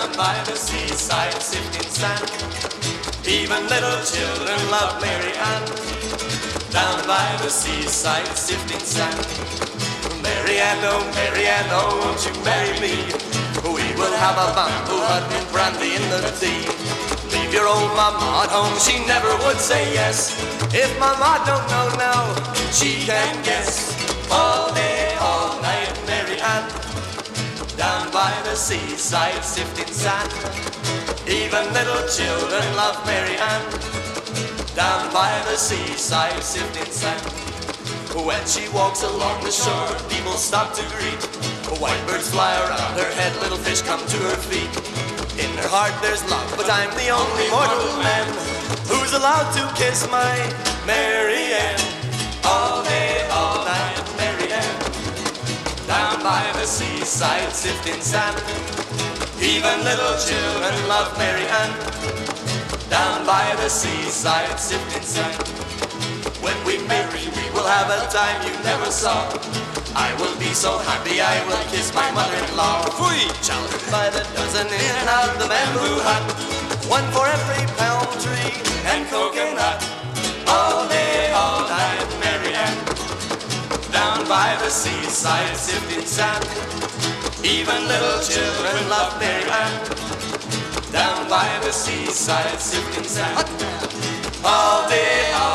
down by the seaside sifting sand. Even little children love Mary Ann. Down by the seaside sifting sand. Mary Ann, oh, won't you marry me? We will have a bamboo hut and brandy in the tea. Leave your old mama at home, she never would say yes. If mama don't know now, she can guess. All day, all night, Mary Ann. Down by the seaside sifting sand. Even little children love Mary Ann. Down by the seaside sifting sand. When she walks along the shore, people stop to greet. White birds fly around her head, little fish come to her feet. In her heart there's love, but I'm the only mortal man who's allowed to kiss my Mary Ann. All day, all night, Mary Ann. Down by the seaside sifting sand. Even little children love Mary Ann. Down by the seaside sifting sand. When we marry, we will have a time you never saw. I will be so happy, I will kiss my mother-in-law. Fui! Children by the dozen in and out the bamboo hut. One for every palm tree and coconut. All day, all night, Mary Ann. Down by the seaside sifting sand. Even little children love Mary Ann. Down by the seaside sifting sand. All day, all